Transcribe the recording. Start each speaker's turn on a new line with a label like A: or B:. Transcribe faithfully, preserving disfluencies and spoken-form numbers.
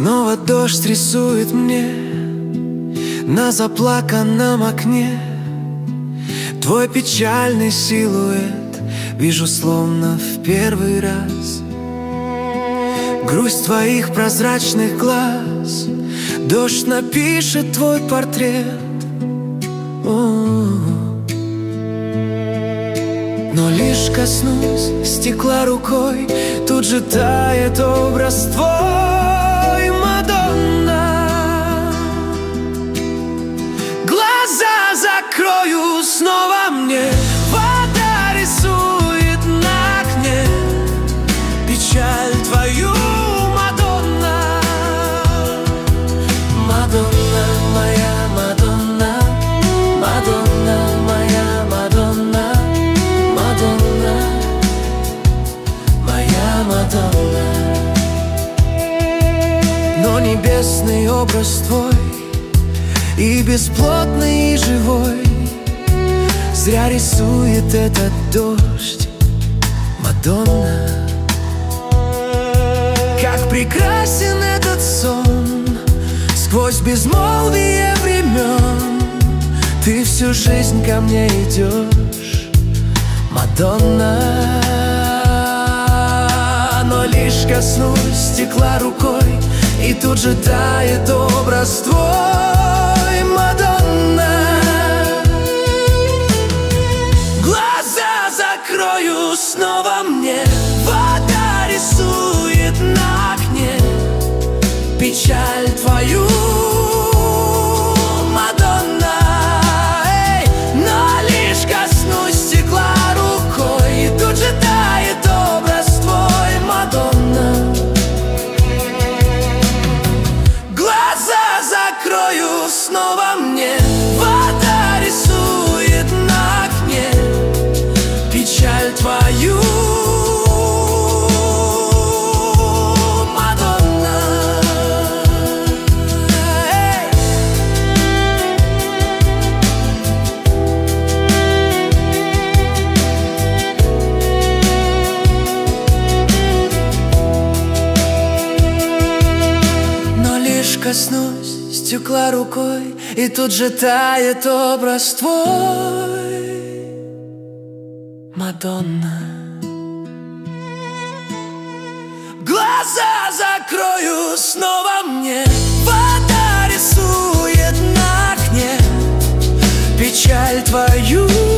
A: Снова дождь рисует мне на заплаканном окне твой печальный силуэт, вижу словно в первый раз. Грусть твоих прозрачных глаз, дождь напишет твой портрет. О-о-о. Но лишь коснусь стекла рукой, тут же тает образ твой, Мадонна. Глаза закрою, снова мне вода рисует на окне печаль твою, Мадонна. Мадонна, моя Мадонна, Мадонна, моя Мадонна, Мадонна, моя Мадонна. Но небесный образ твой и бесплотный, и живой зря рисует этот дождь, Мадонна. Как прекрасен этот сон, сквозь безмолвие времен ты всю жизнь ко мне идешь, Мадонна. Но лишь коснусь стекла рукой, и тут же тает образ твой, Мадонна. Глаза закрою, снова мне вода рисует на окне печаль твою, Мадонна. Эй, но лишь коснусь стекла рукой, и тут же тает образ твой, Мадонна. Глаза закрою, снова мне вода рисует на окне печаль твою, Мадонна. Эй. Но лишь коснусь стекла рукой, и тут же тает образ твой, Мадонна. Глаза закрою, снова мне вода рисует на окне печаль твою,